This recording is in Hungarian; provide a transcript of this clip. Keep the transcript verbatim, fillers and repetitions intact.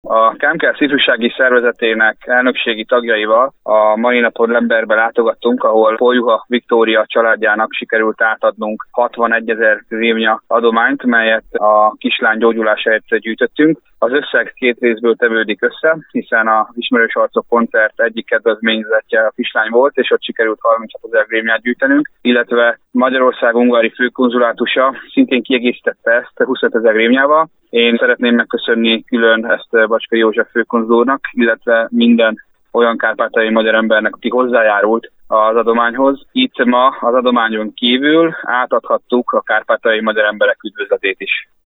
A KáMKF ifjúsági szervezetének elnökségi tagjaival a mai napon Lemberbe látogattunk, ahol Polyuha Viktória családjának sikerült átadnunk hatvanegyezer grévnya adományt, melyet a kislány gyógyulásáért gyűjtöttünk. Az összeg két részből tevődik össze, hiszen az Ismerős Arcok koncert egyik kedvezményezettje a kislány volt, és ott sikerült harminchetezer grévnyát gyűjtenünk, illetve Magyarország ungari főkonzulátusa szintén kiegészítette ezt huszonötezer grévnyával. Én szeretném megköszönni külön ezt Bacska József főkonzulnak, illetve minden olyan kárpátaljai magyar embernek, aki hozzájárult az adományhoz. Itt ma az adományon kívül átadhattuk a kárpátaljai magyar emberek üdvözletét is.